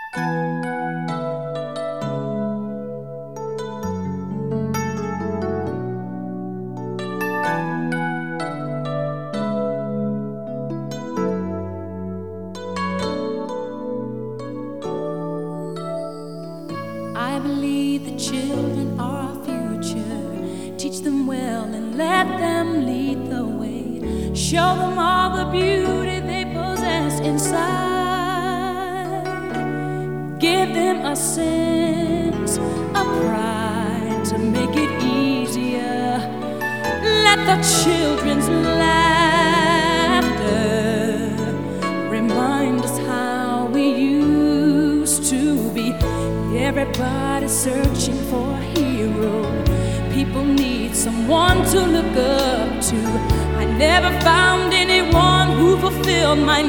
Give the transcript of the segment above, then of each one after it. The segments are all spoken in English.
I believe the children are our future. Teach them well and let them lead the way. Show them all the beauty they possess inside. Give them a sense of pride to make it easier. Let the children's laughter remind us how we used to be. Everybody's searching for a hero. People need someone to look up to. I never found anyone who fulfilled my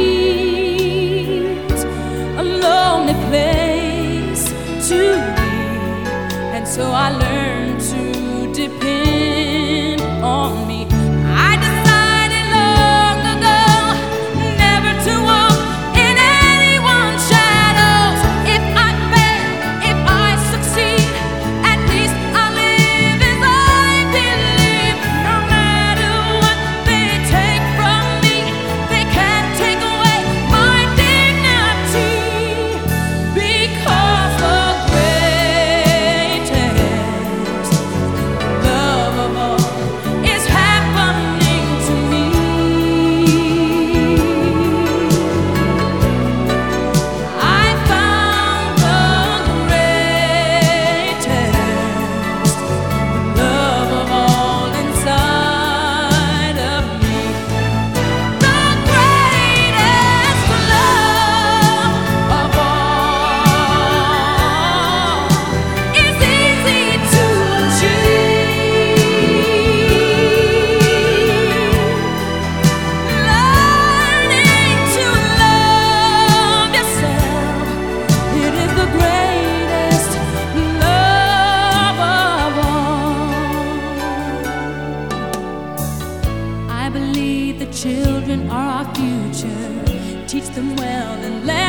needs. A lonely place to be, and so I learned to depend on me. I decided long ago never to walk in anyone's shadows. If I fail, if I succeed, at least I live as I believe. No matter what they take from me, they can't take away my dignity. Because the greatest love of all is happening to me. I found the greatest love of all inside of me. The greatest love of all is easy to achieve. Learning to love yourself, it is the greatest love of all. I believe the children are our future. Teach them well and let